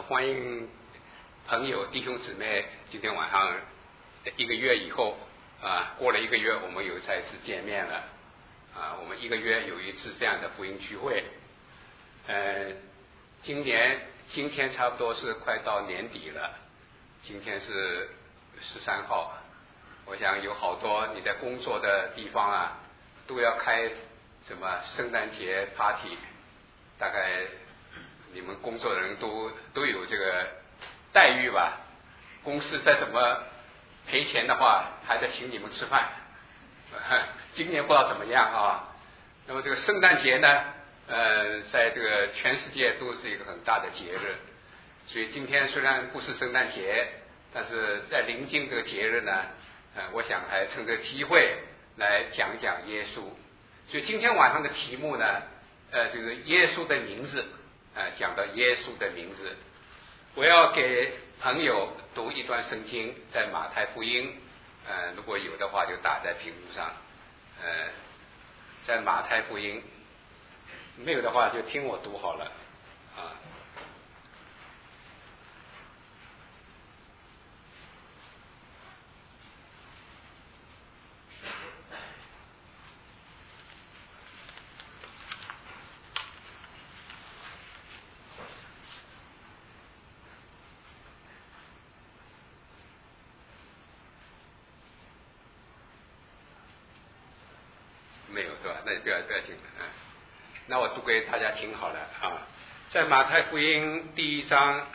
欢迎朋友弟兄姊妹，今天晚上1个月以后过了1个月，我们又再次见面了我们1个月有一次这样的福音聚会。今天差不多是快到年底了，今天是13号，我想有好多你在工作的地方都要开什么圣诞节 party， 大概你们工作的人都有这个待遇吧，公司再怎么赔钱的话还得请你们吃饭。今年不知道怎么样那么这个圣诞节呢在这个全世界都是一个很大的节日，所以今天虽然不是圣诞节，但是在临近这个节日呢我想还趁这个机会来讲讲耶稣。所以今天晚上的题目呢这个耶稣的名字讲到耶稣的名字。我要给朋友读一段圣经，在马太福音如果有的话就打在屏幕上在马太福音，没有的话就听我读好了没有对吧？那你不要听那我读给大家听好了在马太福音第1章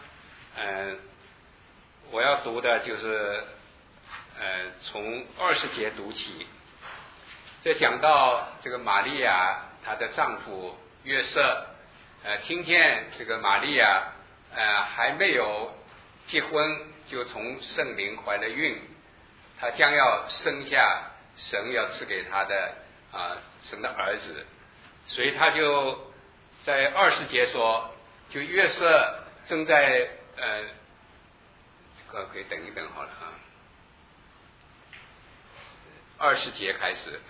我要读的就是从20节读起。这讲到这个玛利亚她的丈夫约瑟听见这个玛利亚还没有结婚就从圣灵怀了孕，她将要生下神要赐给她的神的儿子，所以他就在20节说，就约瑟正在这个可以等一等好了20节开始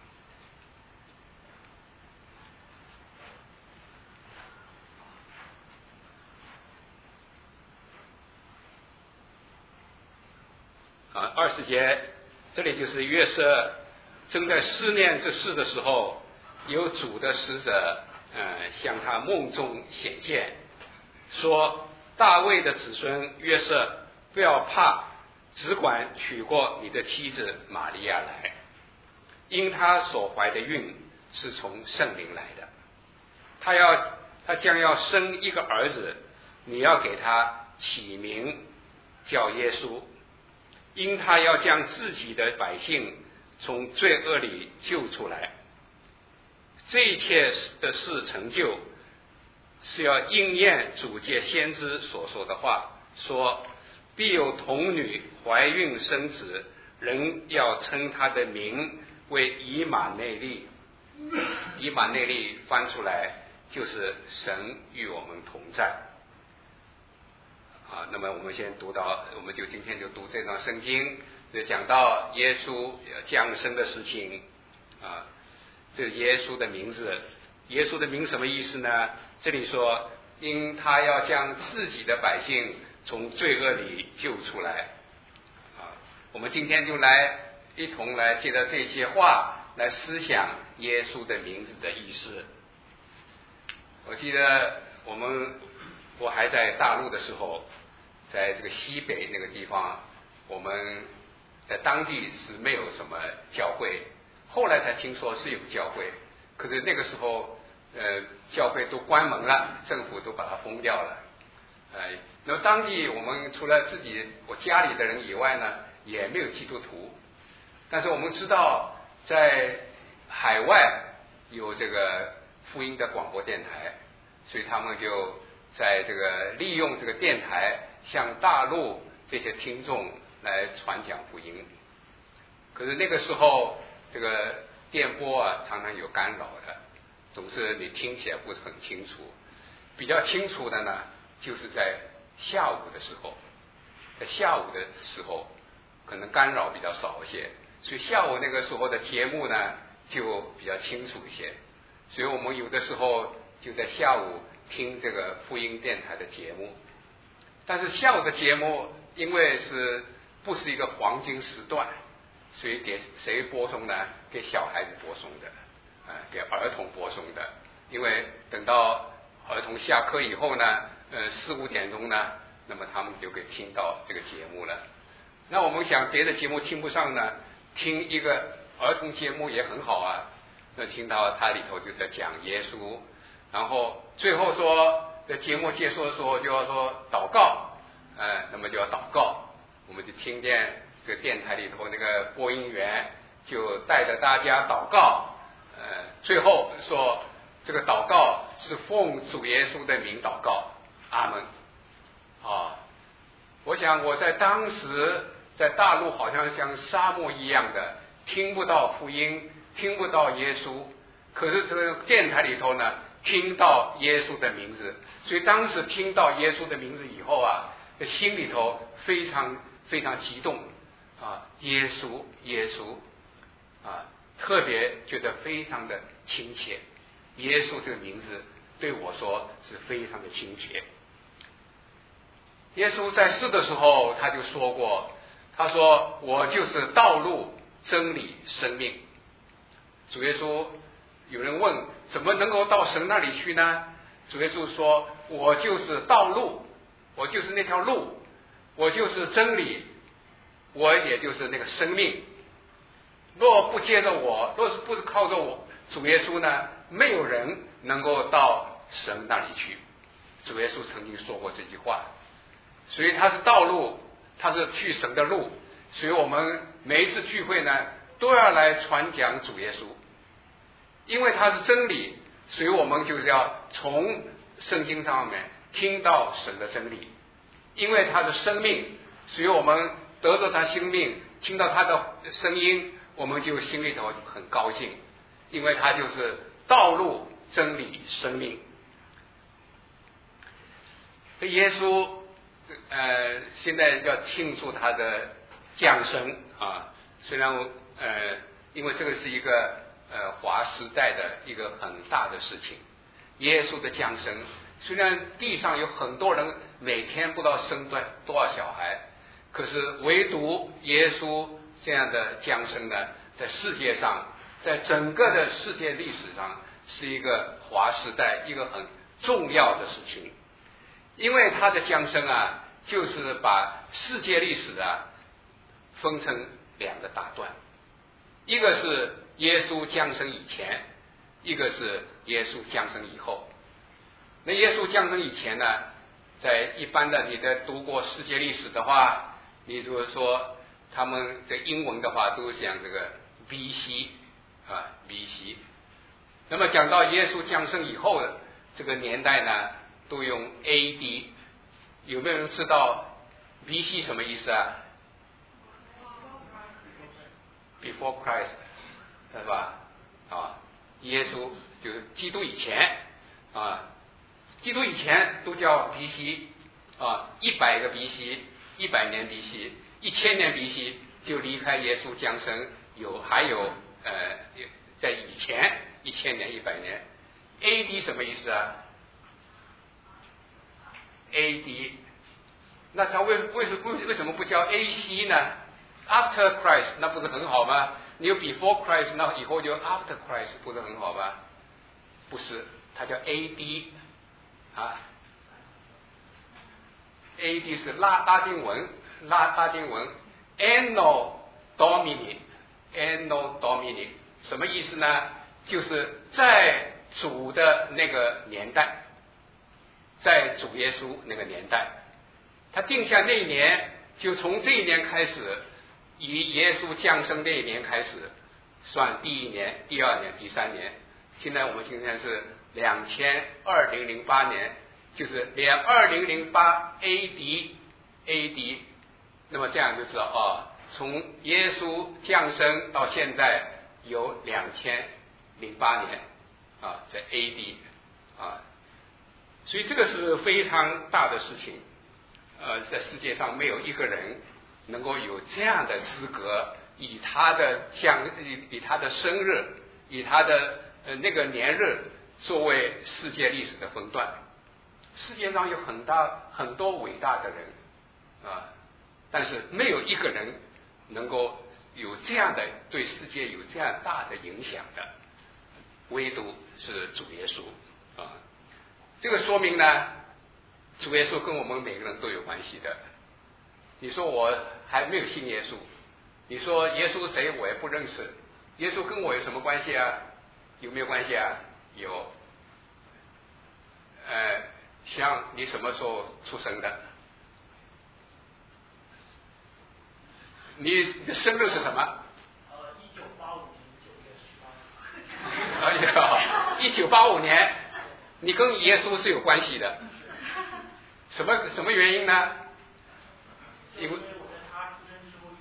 20节，这里就是约瑟正在思念这事的时候，有主的使者向他梦中显现，说大卫的子孙约瑟，不要怕，只管娶过你的妻子玛利亚来，因他所怀的孕是从圣灵来的，他将要生一个儿子，你要给他起名叫耶稣，因他要将自己的百姓从罪恶里救出来。这一切的事成就，是要应验主借先知所说的话，说必有童女怀孕生子，人要称他的名为以马内利。以马内利翻出来就是神与我们同在那么我们就今天就读这段圣经，就讲到耶稣降生的事情这耶稣的名字，耶稣的名什么意思呢？这里说因他要将自己的百姓从罪恶里救出来我们今天就一同来借着这些话来思想耶稣的名字的意思。我记得我还在大陆的时候，在这个西北那个地方，我们在当地是没有什么教会，后来才听说是有教会，可是那个时候教会都关门了，政府都把它封掉了那么当地我们除了我家里的人以外呢，也没有基督徒，但是我们知道在海外有这个福音的广播电台，所以他们就在这个利用这个电台向大陆这些听众来传讲福音。可是那个时候这个电波常常有干扰的，总是你听起来不是很清楚。比较清楚的呢，就是在下午的时候可能干扰比较少一些，所以下午那个时候的节目呢就比较清楚一些，所以我们有的时候就在下午听这个福音电台的节目但是下午的节目因为不是一个黄金时段，所以给谁播送呢？给小孩子播送的，给儿童播送的。因为等到儿童下课以后呢，4、5点钟呢，那么他们就可以听到这个节目了。那我们想别的节目听不上呢，听一个儿童节目也很好啊。那听到它里头就在讲耶稣，然后最后说在节目结束的时候就要说祷告，那么就要祷告，我们就听见这个电台里头那个播音员就带着大家祷告，最后说这个祷告是奉主耶稣的名祷告，阿门。我想我在当时在大陆好像像沙漠一样的，听不到福音，听不到耶稣，可是这个电台里头呢听到耶稣的名字，所以当时听到耶稣的名字以后啊，心里头非常非常激动耶稣耶稣特别觉得非常的亲切。耶稣这个名字对我说是非常的亲切。耶稣在世的时候他就说过，他说我就是道路真理生命。主耶稣有人问怎么能够到神那里去呢？主耶稣说我就是道路，我就是那条路，我就是真理，我也就是那个生命。若不接着我，若是不是靠着我主耶稣呢，没有人能够到神那里去。主耶稣曾经说过这句话，所以他是道路，他是去神的路，所以我们每一次聚会呢都要来传讲主耶稣。因为他是真理，所以我们就是要从圣经上面听到神的真理。因为他是生命，所以我们得着他生命，听到他的声音，我们就心里头很高兴，因为他就是道路真理生命。耶稣现在要庆祝他的降生虽然因为这个是一个华时代的一个很大的事情，耶稣的降生，虽然地上有很多人每天不知道生多少小孩，可是唯独耶稣这样的降生呢，在世界上，在整个的世界历史上是一个华时代一个很重要的事情。因为他的降生就是把世界历史分成2个大段，一个是耶稣降生以前，一个是耶稣降生以后。那耶稣降生以前呢，在一般的你在读过世界历史的话，你如果说他们的英文的话都讲这个 BC BC。 那么讲到耶稣降生以后的这个年代呢，都用 AD。 有没有人知道 BC 什么意思Before Christ 是吧？耶稣就是基督以前基督以前都叫 BC 100个 BC， 100年 BC， 1000年 BC 就离开耶稣降生，还有在以前1000年100年。 AD 什么意思AD， 那他为什么不叫 AC 呢？ After Christ 那不是很好吗？你有 Before Christ， 那以后就 After Christ 不是很好吗？不是，它叫 AD AD 是拉丁文 Anno Domini， 什么意思呢？就是在主的那个年代，在主耶稣那个年代，他定下那一年，就从这一年开始，以耶稣降生那一年开始算第1年、第2年、第3年。现在我们今天是2008年，就是2008 AD， 那么这样就知道从耶稣降生到现在有2008年在 AD 所以这个是非常大的事情。在世界上没有一个人能够有这样的资格，以他的生日，以他的那个年日作为世界历史的分段世界上有很多伟大的人啊，但是没有一个人能够有这样的对世界有这样大的影响的，唯独是主耶稣啊。这个说明呢，主耶稣跟我们每个人都有关系的。你说我还没有信耶稣，你说耶稣谁我也不认识，耶稣跟我有什么关系啊？有没有关系啊？有。像你什么时候出生的？你的生日是什么？1985年9月18日。哎呀，1985年，你跟耶稣是有关系的。什么原因呢？因为他出生之后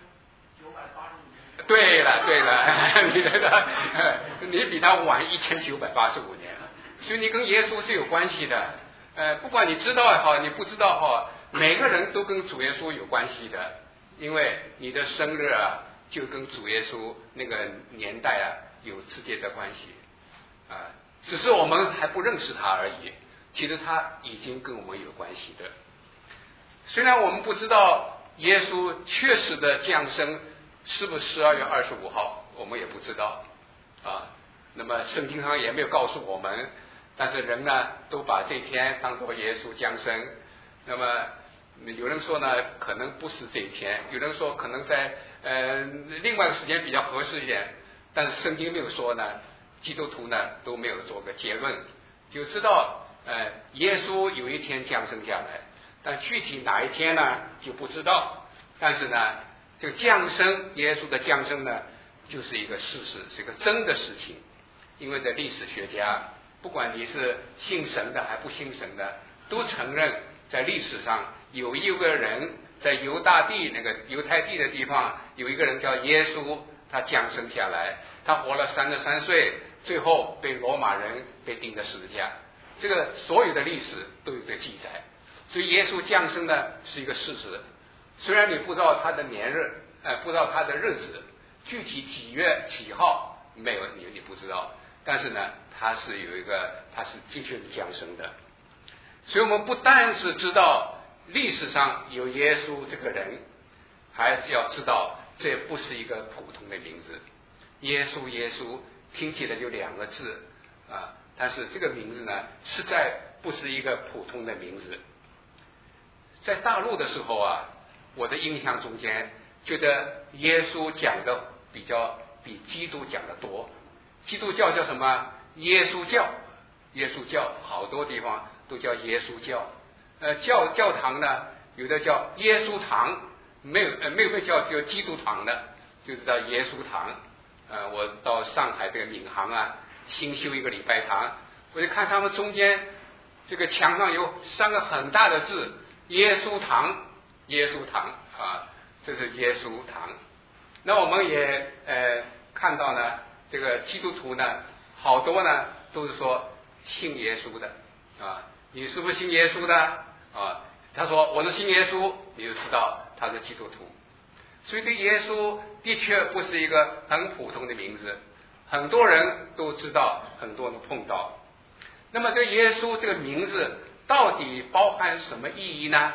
1985年。 对了，你比他晚1985年，所以你跟耶稣是有关系的。不管你知道也好，你不知道也好，每个人都跟主耶稣有关系的，因为你的生日啊，就跟主耶稣那个年代啊有直接的关系啊，只是我们还不认识他而已。其实他已经跟我们有关系的。虽然我们不知道耶稣确实的降生是不是12月25号，我们也不知道啊。那么圣经上也没有告诉我们，但是人呢都把这天当作耶稣降生。那么有人说呢，可能不是这一天，有人说可能在另外一个时间比较合适一点，但是圣经没有说呢，基督徒呢都没有做个结论，就知道耶稣有一天降生下来，但具体哪一天呢就不知道。但是呢，这个降生，耶稣的降生呢，就是一个事实，是一个真的事情。因为在历史学家，不管你是信神的还不信神的，都承认在历史上有一个人在犹大地那个犹太地的地方，有一个人叫耶稣，他降生下来，他活了33岁，最后被罗马人被钉在十字架。这个所有的历史都有个记载，所以耶稣降生呢是一个事实。虽然你不知道他的年日，不知道他的日子，具体几月几号没有，你不知道，但是呢，他是的确是降生的。所以我们不但是知道历史上有耶稣这个人，还要知道这不是一个普通的名字。耶稣听起来就2个字啊，但是这个名字呢，实在不是一个普通的名字。在大陆的时候啊，我的印象中间觉得耶稣讲的比基督讲的多。基督教叫什么？耶稣教，好多地方都叫耶稣教。教堂呢，有的叫耶稣堂，没有个叫基督堂的，就是叫耶稣堂。我到上海这个闵行啊，新修一个礼拜堂，我就看他们中间这个墙上有3个很大的字，耶稣堂啊，这是耶稣堂。那我们也看到呢，这个基督徒呢，好多呢都是说信耶稣的啊。你是不是信耶稣的啊？他说我是信耶稣，你就知道他是基督徒。所以这耶稣的确不是一个很普通的名字，很多人都知道，很多人都碰到。那么这耶稣这个名字到底包含什么意义呢？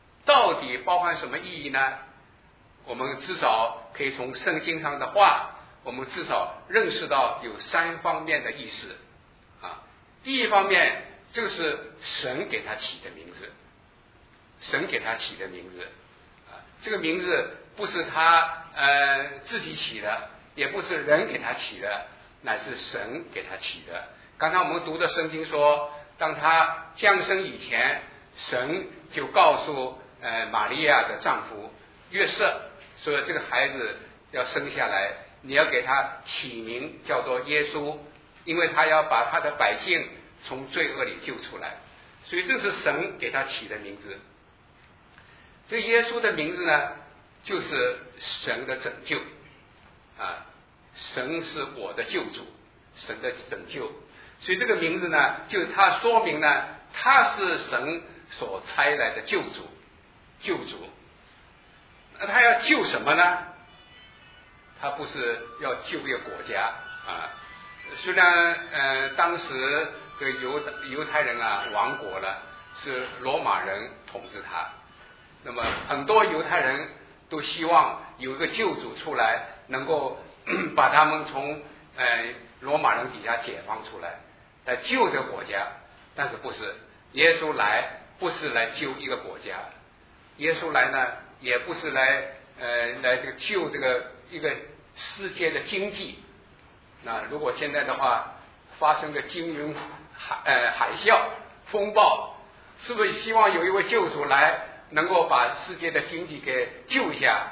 我们至少可以从圣经上的话，我们至少认识到有3方面的意思啊。第一方面，这个是神给他起的名字，这个名字不是他自己起的，也不是人给他起的，乃是神给他起的。刚才我们读的圣经说，当他降生以前，神就告诉玛利亚的丈夫约瑟说，这个孩子要生下来，你要给他起名叫做耶稣，因为他要把他的百姓从罪恶里救出来。所以这是神给他起的名字。这耶稣的名字呢，就是神的拯救啊，神是我的救主，神的拯救。所以这个名字呢，就是他说明呢，他是神所差来的救主。那他要救什么呢？他不是要救一个国家啊。虽然当时这个犹太人啊亡国了，是罗马人统治他。那么很多犹太人都希望有一个救主出来，能够把他们从罗马人底下解放出来，来救这个国家。但是不是，耶稣来不是来救一个国家，耶稣来呢也不是来这个救这个一个世界的经济。那如果现在的话发生个金融海啸风暴，是不是希望有一位救主来能够把世界的经济给救一下？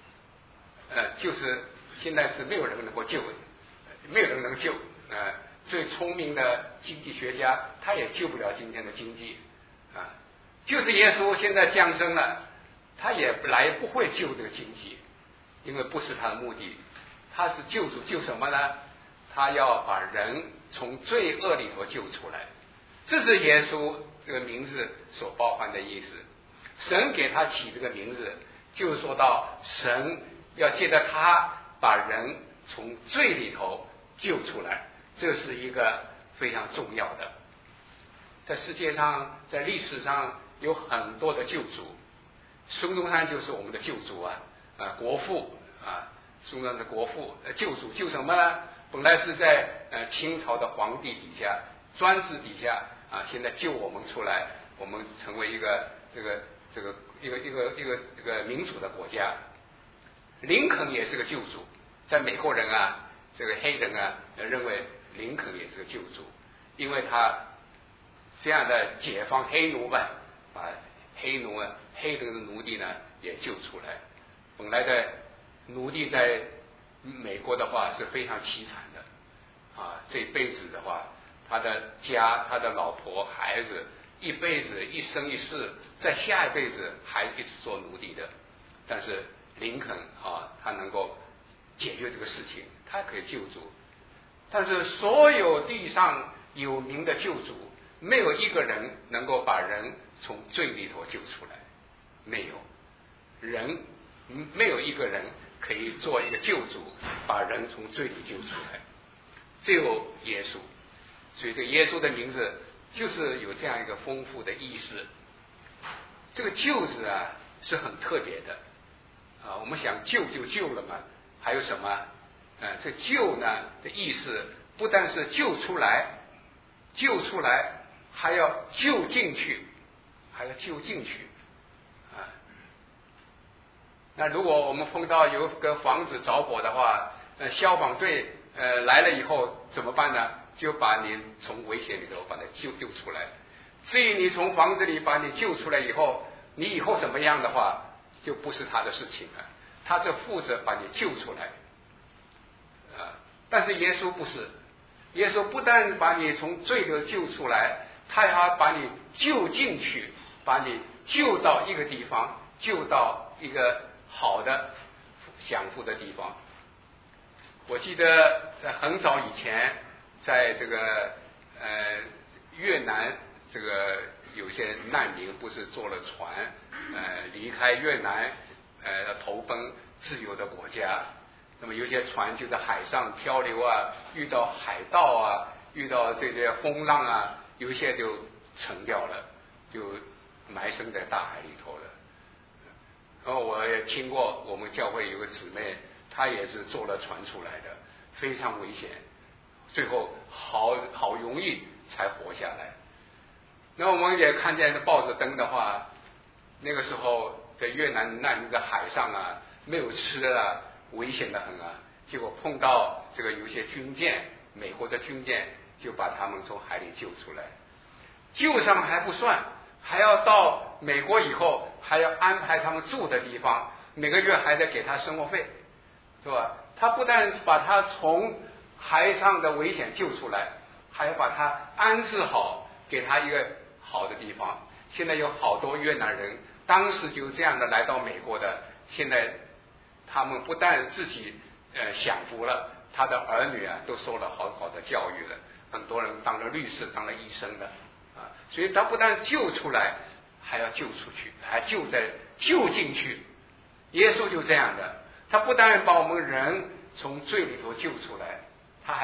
就是现在是没有人能够救，没有人能救。最聪明的经济学家他也救不了今天的经济啊。就是耶稣现在降生了，他也不会救这个经济，因为不是他的目的。他是救主，救什么呢？他要把人从罪恶里头救出来，这是耶稣这个名字所包含的意思。神给他起这个名字，就是说到神要借着他把人从罪里头救出来，这是一个非常重要的。在世界上，在历史上有很多的救主，孙中山就是我们的救主啊，国父啊，孙中山的国父，救主救什么呢？本来是在清朝的皇帝底下、专制底下啊，现在救我们出来，我们成为一个一个民主的国家。林肯也是个救主，在美国人啊，这个黑人啊认为林肯也是个救主，因为他这样的解放黑奴吧，把黑人的奴隶呢也救出来。本来的奴隶在美国的话是非常凄惨的啊，这辈子的话，他的家、他的老婆、孩子，一辈子一生一世，在下一辈子还一直做奴隶的。但是林肯啊，他能够解决这个事情，他可以救主。但是所有地上有名的救主，没有一个人能够把人从罪里头救出来，没有人，没有一个人可以做一个救主，把人从罪里救出来，只有耶稣。所以这个耶稣的名字就是有这样一个丰富的意思。这个救字啊是很特别的啊，我们想救就救了嘛，还有什么？这救呢的意思不但是救出来，还要救进去，啊。那如果我们碰到有个房子着火的话，消防队来了以后怎么办呢？就把你从危险里头把它救出来。至于你从房子里把你救出来以后，你以后怎么样的话，就不是他的事情了，他就负责把你救出来。但是耶稣不是，耶稣不但把你从罪里救出来，他还要把你救进去，把你救到一个地方，救到一个好的享福的地方。我记得在很早以前，在这个越南，这个有些难民不是坐了船离开越南投奔自由的国家。那么有些船就在海上漂流啊，遇到海盗啊，遇到这些风浪啊，有些就沉掉了，就埋身在大海里头了。然后我也听过我们教会有个姊妹，她也是坐了船出来的，非常危险，最后好容易才活下来。那我们也看见报纸登的话，那个时候在越南那个海上啊，没有吃了，危险的很啊。结果碰到这个有些军舰，美国的军舰就把他们从海里救出来。救上还不算，还要到美国以后还要安排他们住的地方，每个月还得给他生活费，是吧？他不但把他从海上的危险救出来，还要把他安置好，给他一个好的地方。现在有好多越南人当时就这样的来到美国的，现在他们不但自己享福了，他的儿女啊都受了好好的教育了，很多人当了律师，当了医生的啊。所以他不但救出来，还要救出去，还救进去。耶稣就这样的，他不但把我们人从罪里头救出来，他还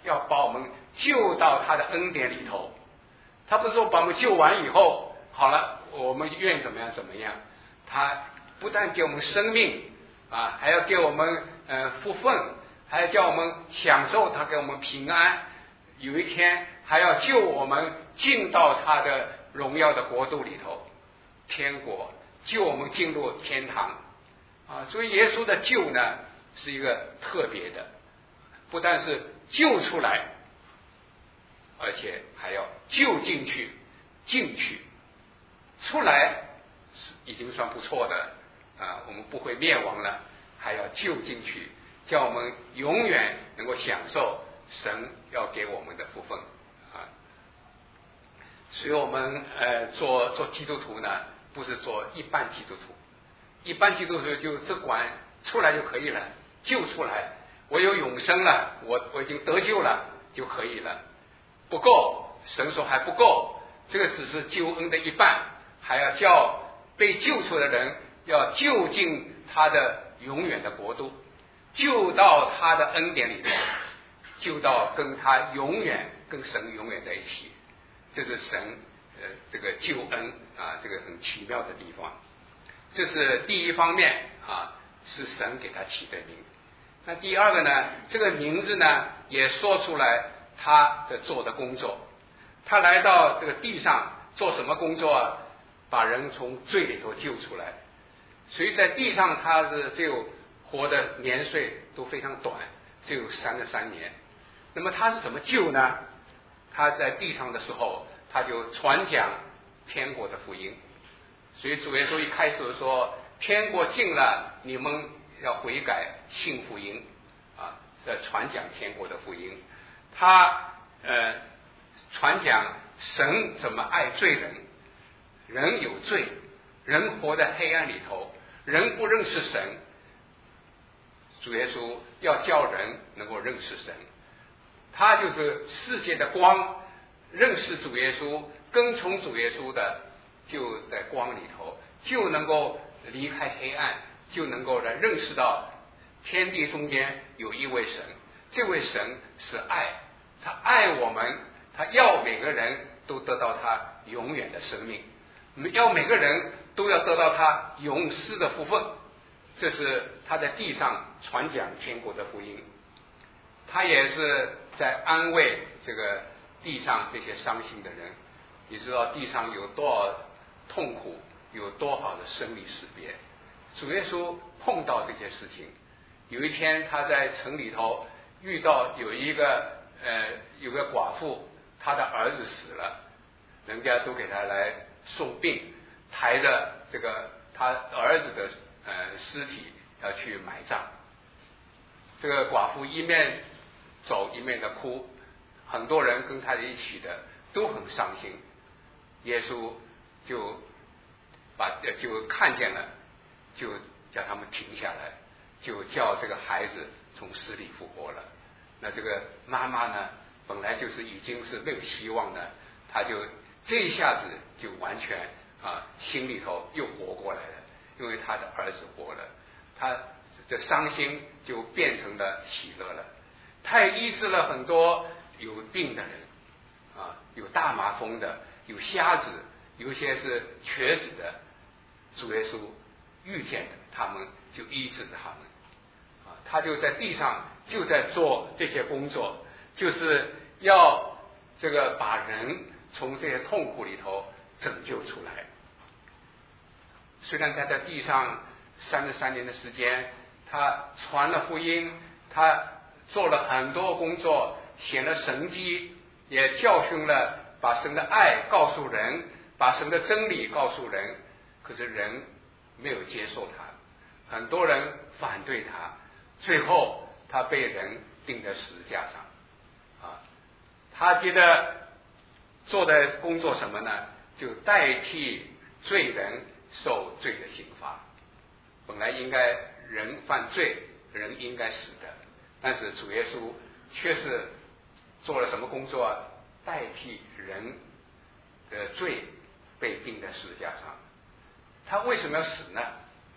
要把我们救到他的恩典里头。他不是说把我们救完以后好了，我们愿怎么样怎么样。他不但给我们生命啊，还要给我们福分，还要叫我们享受他给我们平安。有一天还要救我们进到他的荣耀的国度里头，天国，救我们进入天堂啊。所以耶稣的救呢是一个特别的，不但是救出来，而且还要救进去，进去出来是已经算不错的啊，我们不会灭亡了，还要救进去，叫我们永远能够享受神要给我们的福分啊。所以我们做基督徒呢，不是做一般基督徒，一般基督徒就只管出来就可以了，救出来，我有永生了，我已经得救了就可以了，不够，神说还不够，这个只是救恩的一半，还要叫被救出的人要救进他的永远的国度，救到他的恩典里头，救到跟他永远跟神永远在一起。这是神这个救恩啊，这个很奇妙的地方。这是第一方面啊，是神给他起的名。那第二个呢，这个名字呢也说出来他的做的工作。他来到这个地上做什么工作啊？把人从罪里头救出来。所以在地上他是只有活的年岁都非常短，只有33年。那么他是怎么救呢？他在地上的时候，他就传讲天国的福音。所以主耶稣一开始说，天国近了，你们要悔改信福音啊，传讲天国的福音。他传讲神怎么爱罪人，人有罪，人活在黑暗里头，人不认识神，主耶稣要叫人能够认识神，他就是世界的光，认识主耶稣跟从主耶稣的就在光里头，就能够离开黑暗，就能够来认识到天地中间有一位神，这位神是爱，他爱我们，他要每个人都得到他永远的生命，要每个人都要得到他永世的福分。这是他在地上传讲天国的福音，他也是在安慰这个地上这些伤心的人。你知道地上有多少痛苦，有多少的生离死别，主耶稣碰到这些事情。有一天他在城里头遇到有个寡妇，她的儿子死了，人家都给他来送殡，抬着这个他儿子的尸体要去埋葬。这个寡妇一面走一面的哭，很多人跟他一起的都很伤心。耶稣就看见了，就叫他们停下来，就叫这个孩子从死里复活了。那这个妈妈呢，本来就是已经是没有希望的，她就这一下子就完全心里头又活过来了，因为他的儿子活了，他的伤心就变成了喜乐了。他也医治了很多有病的人啊，有大麻风的，有瞎子，有一些是瘸子的，主耶稣遇见的他们就医治了他们啊。他就在地上就在做这些工作，就是要这个把人从这些痛苦里头拯救出来。虽然他在地上33年的时间，他传了福音，他做了很多工作，显了神迹，也教训了，把神的爱告诉人，把神的真理告诉人，可是人没有接受他，很多人反对他，最后他被人钉在十字架上啊。他觉得做的工作什么呢？就代替罪人受罪的刑罚。本来应该人犯罪，人应该死的，但是主耶稣却是做了什么工作啊？代替人的罪被钉在十字架上。他为什么要死呢？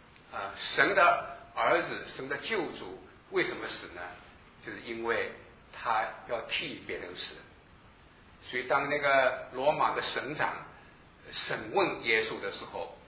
神的儿子，神的救主为什么死呢？就是因为他要替别人死。所以当那个罗马的省长审问耶稣的时候，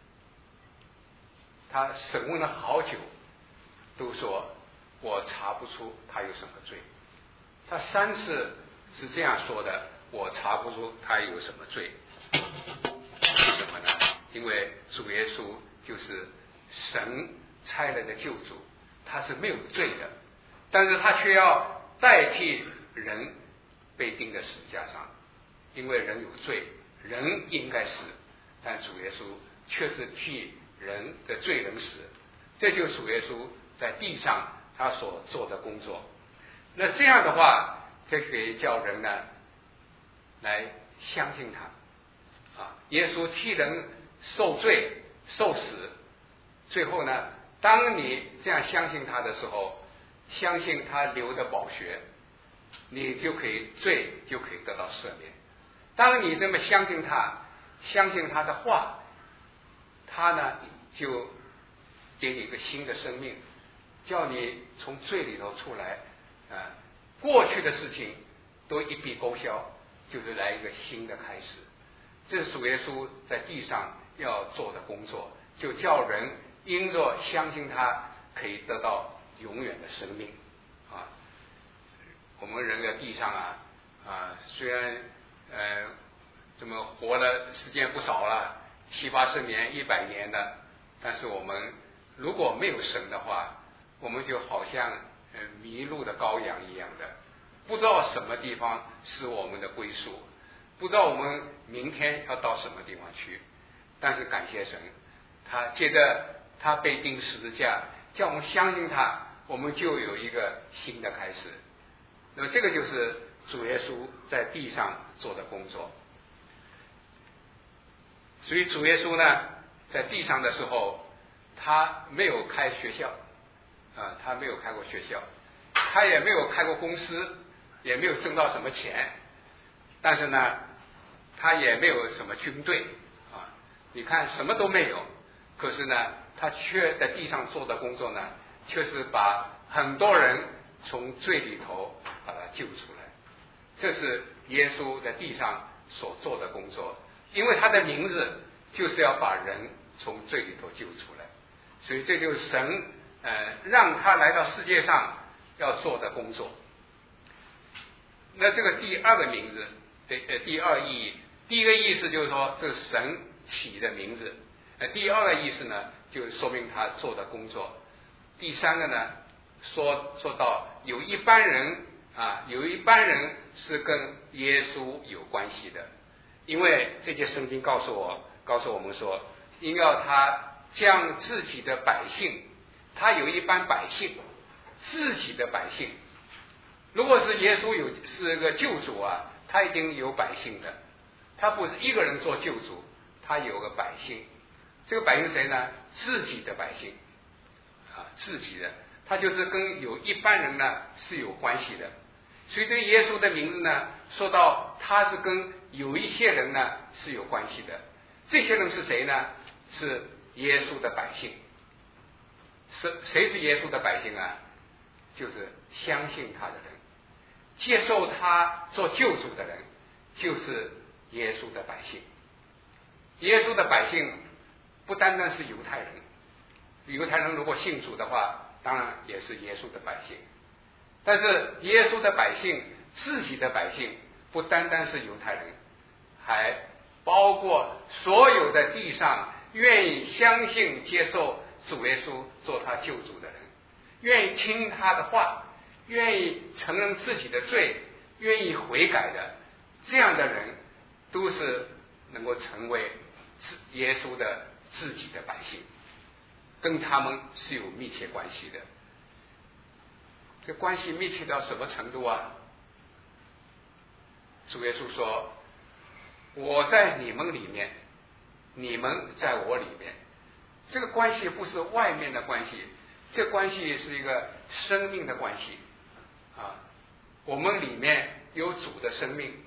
他审问了好久，都说我查不出他有什么罪。他3次是这样说的，我查不出他有什么罪。为什么呢？因为主耶稣就是神差来的救主，他是没有罪的，但是他却要代替人被钉在十字架上，因为人有罪，人应该死，但主耶稣却是替人的罪人死。这就是主耶稣在地上他所做的工作。那这样的话，这可以叫人呢来相信他耶稣替人受罪受死，最后呢，当你这样相信他的时候，相信他流的宝血，你就可以罪就可以得到赦免。当你这么相信他，相信他的话，他呢就给你一个新的生命，叫你从罪里头出来过去的事情都一笔勾销，就是来一个新的开始。这是主耶稣在地上要做的工作，就叫人因着相信他可以得到永远的生命我们人在地上虽然这么活的时间不少了，70、80年、100年的，但是我们如果没有神的话，我们就好像迷路的羔羊一样的，不知道什么地方是我们的归宿，不知道我们明天要到什么地方去。但是感谢神，他接着他被钉十字架，叫我们相信他，我们就有一个新的开始。那么这个就是主耶稣在地上做的工作。所以主耶稣呢在地上的时候，他没有开学校他没有开过学校，他也没有开过公司，也没有挣到什么钱，但是呢他也没有什么军队你看什么都没有，可是呢他却在地上做的工作呢，却是把很多人从罪里头把他救出来。这是耶稣在地上所做的工作，因为他的名字就是要把人从罪里头救出来，所以这就是神让他来到世界上要做的工作。那这个第二个名字第二意义，第一个意思就是说这是神起的名字，第二个意思呢就说明他做的工作。第三个呢说到有一般人是跟耶稣有关系的，因为这些圣经告诉我们说，因要他将自己的百姓，他有一般百姓，自己的百姓。如果是耶稣是个救主他一定有百姓的，他不是一个人做救主，他有个百姓。这个百姓谁呢？自己的百姓自己的，他就是跟有一般人呢是有关系的。所以对耶稣的名字呢，说到他是跟有一些人呢是有关系的。这些人是谁呢？是耶稣的百姓。谁是耶稣的百姓就是相信他的人，接受他做救主的人，就是耶稣的百姓。耶稣的百姓不单单是犹太人，犹太人如果信主的话，当然也是耶稣的百姓。但是耶稣的百姓，自己的百姓，不单单是犹太人，还包括所有的地上愿意相信接受主耶稣做他救主的人，愿意听他的话，愿意承认自己的罪，愿意悔改的，这样的人都是能够成为耶稣的自己的百姓，跟他们是有密切关系的。这关系密切到什么程度主耶稣说，我在你们里面，你们在我里面。这个关系不是外面的关系，这关系是一个生命的关系我们里面有主的生命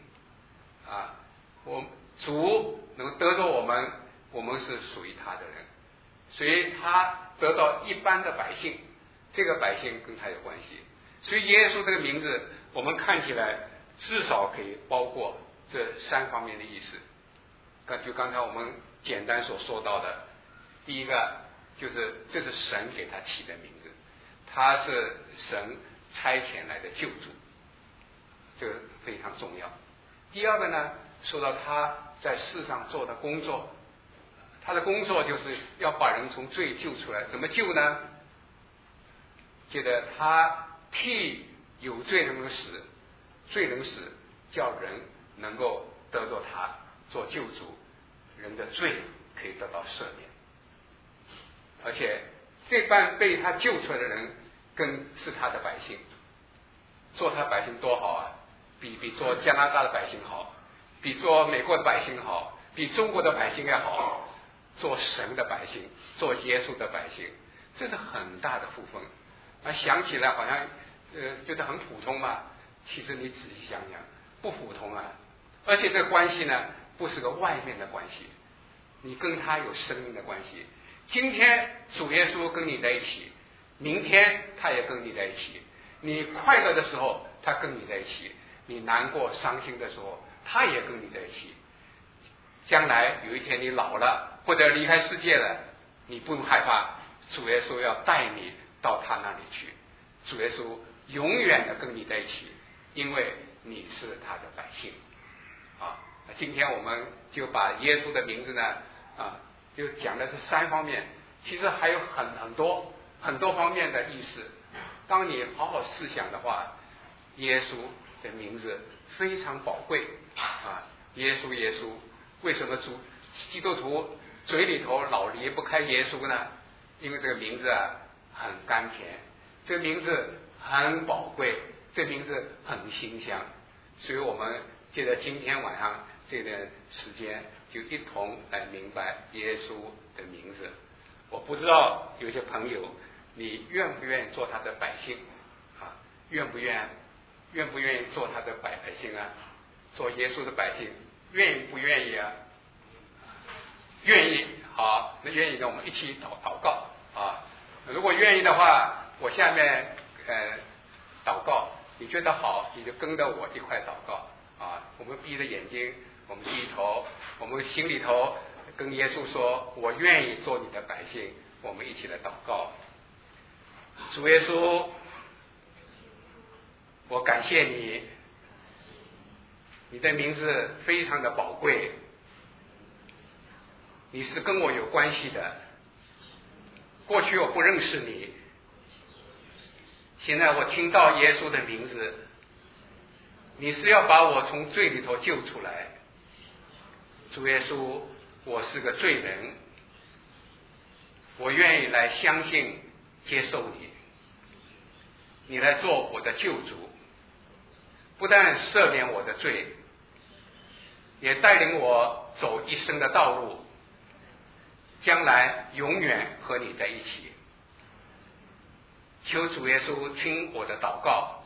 主能得到我们是属于他的人，所以他得到一般的百姓，这个百姓跟他有关系。 所以耶稣这个名字，我们看起来至少可以包括这3方面的意思。就刚才我们简单所说到的，第一个就是这是神给他起的名字，他是神差遣来的救主，这个非常重要。第二个呢，说到他在世上做的工作，他的工作就是要把人从罪救出来。怎么救呢？记得他替有罪人死，罪人死，叫人能够得着他做救主，人的罪可以得到赦免。而且这般被他救出来的人更是他的百姓，做他百姓多好啊，比做加拿大的百姓好，比做美国的百姓好，比中国的百姓也好。做神的百姓，做耶稣的百姓，这是很大的福分。想起来好像觉得很普通嘛，其实你仔细想想不普通啊。而且这个关系呢，不是个外面的关系，你跟他有生命的关系。今天主耶稣跟你在一起，明天他也跟你在一起。你快乐的时候他跟你在一起，你难过伤心的时候他也跟你在一起。将来有一天你老了或者离开世界了，你不用害怕，主耶稣要带你到他那里去。主耶稣永远的跟你在一起，因为你是他的百姓啊。今天我们就把耶稣的名字呢就讲的是3方面，其实还有很多方面的意思。当你好好思想的话，耶稣的名字非常宝贵啊。耶稣耶稣，为什么基督徒嘴里头老离不开耶稣呢？因为这个名字很甘甜，这个名字很宝贵，这个名字很馨香。所以我们借着今天晚上这段时间，就一同来明白耶稣的名字。我不知道有些朋友，你愿不愿意做他的百姓啊？愿不愿意做他的百姓啊？做耶稣的百姓，愿意不愿意啊？愿意。好，那愿意呢，我们一起祷告啊。如果愿意的话，我下面祷告，你觉得好，你就跟着我一块祷告啊。我们闭着眼睛，我们低头，我们心里头跟耶稣说，我愿意做你的百姓。我们一起来祷告。主耶稣，我感谢你，你的名字非常的宝贵，你是跟我有关系的。过去我不认识你，现在我听到耶稣的名字，你是要把我从罪里头救出来。主耶稣，我是个罪人，我愿意来相信接受你，你来做我的救主，不但赦免我的罪，也带领我走一生的道路，将来永远和你在一起。求主耶稣听我的祷告，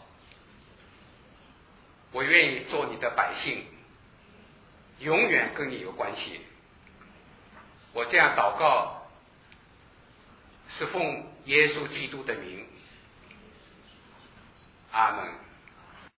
我愿意做你的百姓，永远跟你有关系。我这样祷告是奉耶稣基督的名，阿门。